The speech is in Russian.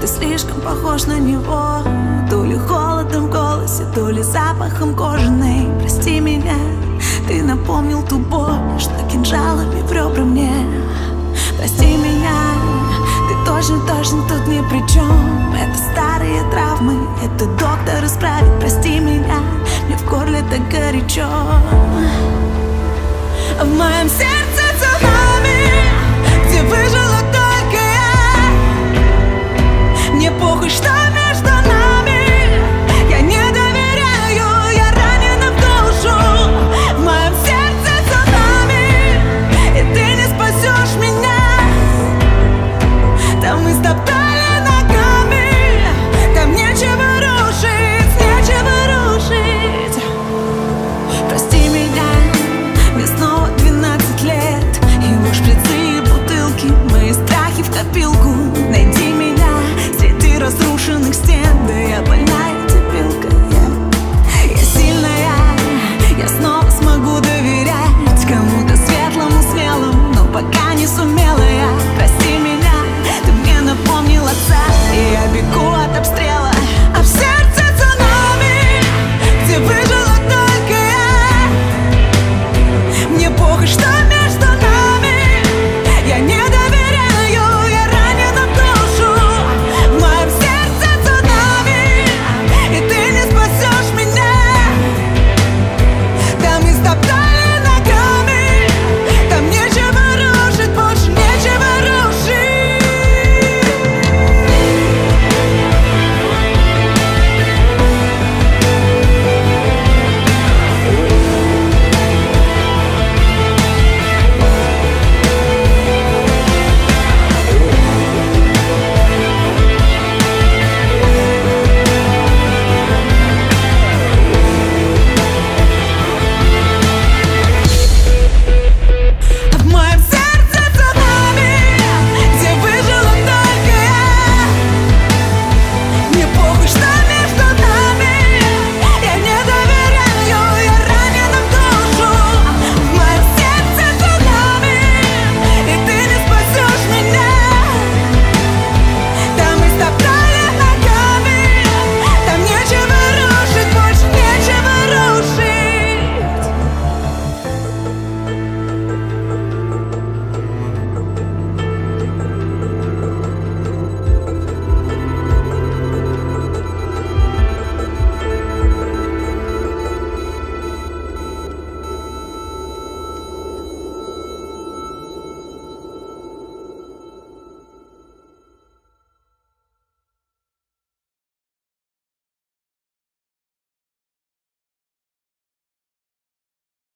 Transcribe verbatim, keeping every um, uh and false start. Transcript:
слишком похож на него. То ли холодом в голосе, то ли запахом кожаной. Прости меня, ты напомнил ту боль, что кинжалами в ребра мне. Прости меня, ты точно, точно тут ни при чем. Это старые травмы, это доктор исправит. Прости меня, мне в горле так горячо. В моем сердце